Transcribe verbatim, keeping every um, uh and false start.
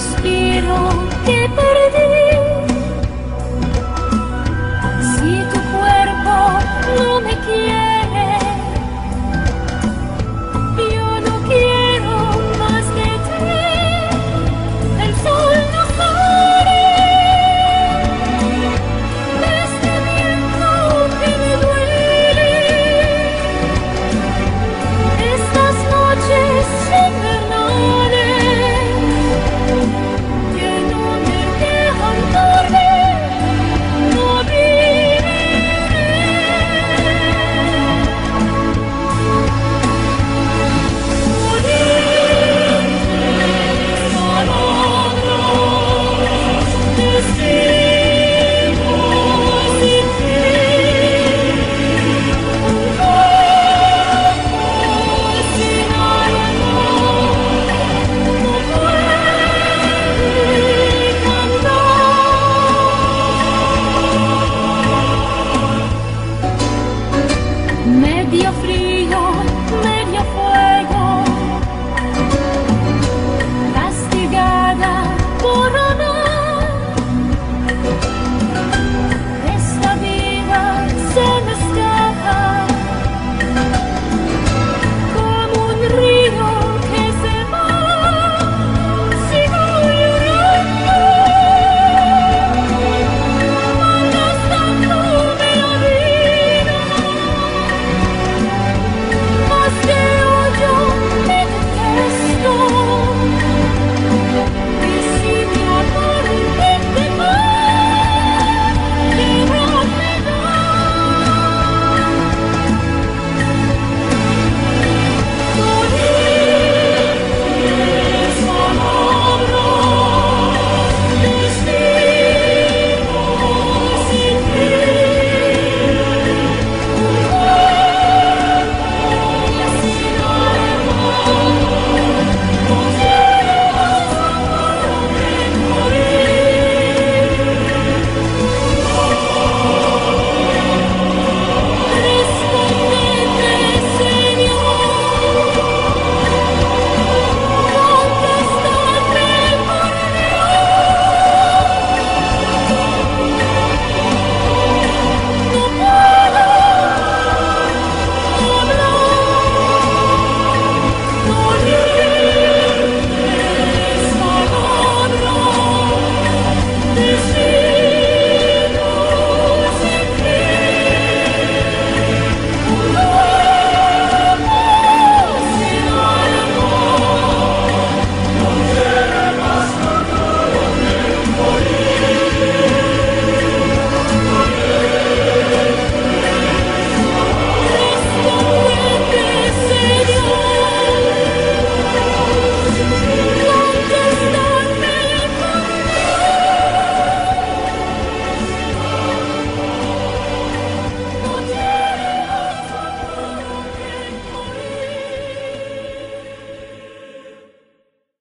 suspiro que perdí. Si tu cuerpo no me quiere, yo no quiero más de ti. El sol no sale de este viento que me duele. Estas noches invernales que no me dejan dormir, no viviré. Morir palabras, destino sin fin, un campo sin alma, no puede cantar. Medio frío, medio fuego.